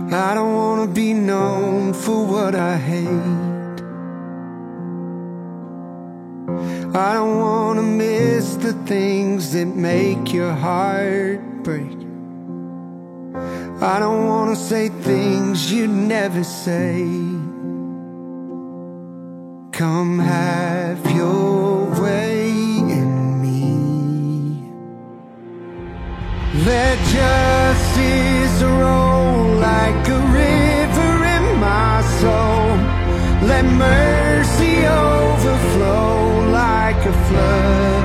I don't wanna be known for what I hate. I don't wanna miss the things that make your heart break. I don't wanna say things you'd never say. Come have your way in me. Let justice roll like a river in my soul. Let mercy overflow like a flood.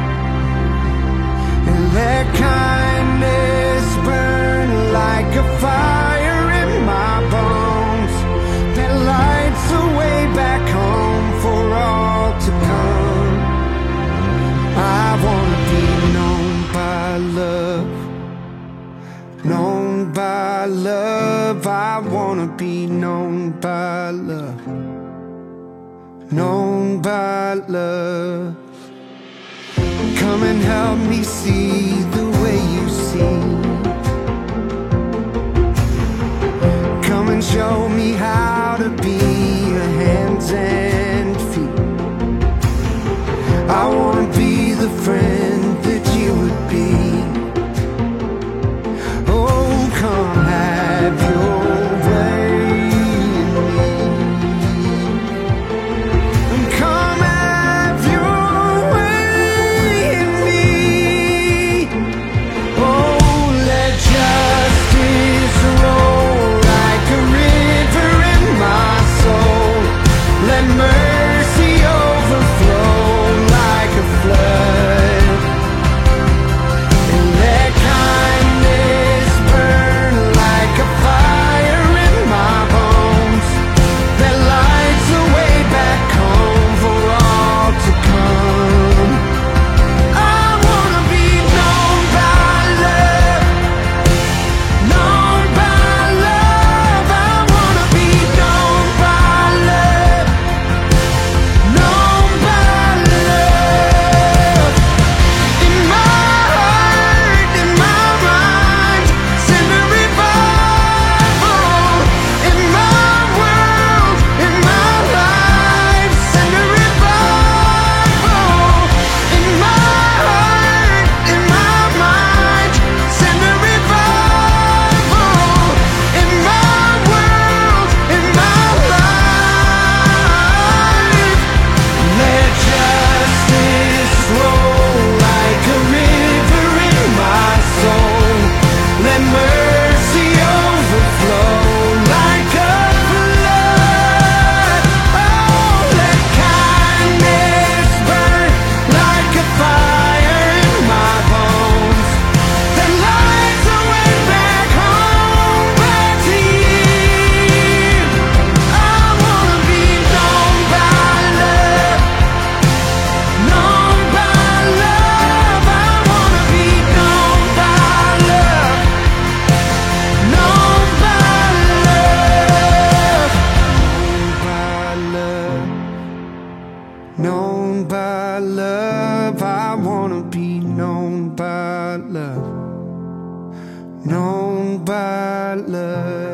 And let kindness burn like a fire in my bones, that lights the way back home for all to come. I wanna be known by love, known by love. I wanna be known by love, known by love. Come and help me see the way you see. Come and show me how to be your hands and feet. I wanna be the friend that you would be. Oh, come have your way in me. Come have your way in me. Oh, let justice roll like a river in my soul. Let mercy overflow like a flood. And let kindness burn like a fire in my bones, that lights the way back home for all to come. I wanna be known by love, known by love. I wanna be known by love, known by love. In my heart, in my mind, send a revival. In my world, in my life, send a revival. In my heart, in my mind, send a revival. In my world, in my life, let justice roll like a river in my soul. Let mercy overflow like a flood. Oh, let kindness burn like a fire in my bones, that lights the way back home, back to you. I wanna be known by love, known by love. I wanna be known by love, known by love. Known by love, I wanna be known by love, known by love.